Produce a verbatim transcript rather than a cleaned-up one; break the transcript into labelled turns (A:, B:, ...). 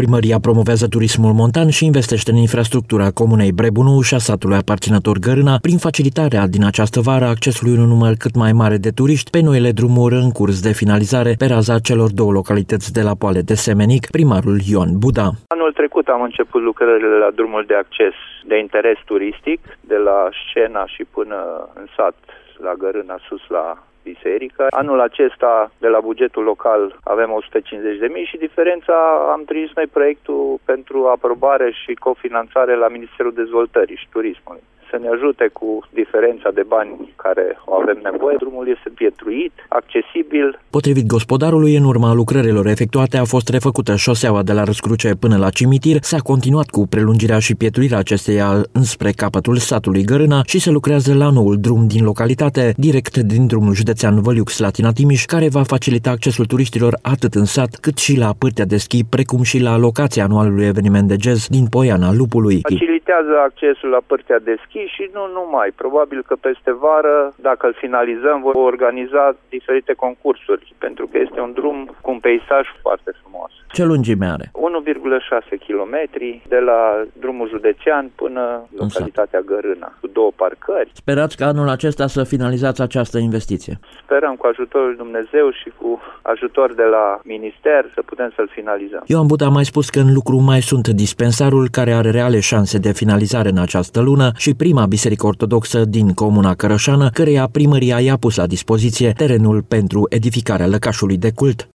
A: Primăria promovează turismul montan și investește în infrastructura comunei Brebunu și a satului aparținător Gărâna prin facilitarea din această vară accesului un număr cât mai mare de turiști pe noile drumuri în curs de finalizare pe raza celor două localități de la Poale de Semenic, primarul Ioan Buda.
B: Anul trecut am început lucrările la drumul de acces de interes turistic, de la Scena și până în sat, la Gărâna, sus la biserică. Anul acesta, de la bugetul local, avem o sută cincizeci de mii și diferența am trimis noi proiectul pentru aprobare și cofinanțare la Ministerul Dezvoltării și Turismului. Să ne ajute cu diferența de bani care o avem nevoie. Drumul este pietruit, accesibil.
A: Potrivit gospodarului, în urma lucrărilor efectuate a fost refăcută șoseaua de la Răscruce până la cimitir, s-a continuat cu prelungirea și pietruirea acesteia înspre capătul satului Gărâna și se lucrează la noul drum din localitate, direct din drumul județean Văliux-Slatina-Timiș, care va facilita accesul turiștilor atât în sat, cât și la pârtea de schi, precum și la locația anualului eveniment de jazz din Poiana Lupului.
B: Facilitează accesul la pârtea de schi și nu numai. Probabil că peste vară, dacă îl finalizăm, vom organiza diferite concursuri, pentru că este un drum cu un peisaj foarte frumos.
A: Ce lungime are?
B: unu virgulă șase kilometri de la drumul județean până localitatea Gărâna, cu două parcări.
A: Sperați că anul acesta să finalizați această investiție?
B: Sperăm cu ajutorul lui Dumnezeu și cu ajutor de la minister să putem să-l finalizăm.
A: Ioan Buda a mai spus că în lucru mai sunt dispensarul, care are reale șanse de finalizare în această lună, și prima biserică ortodoxă din comuna Cărășană, căreia primăria i-a pus la dispoziție terenul pentru edificarea lăcașului de cult.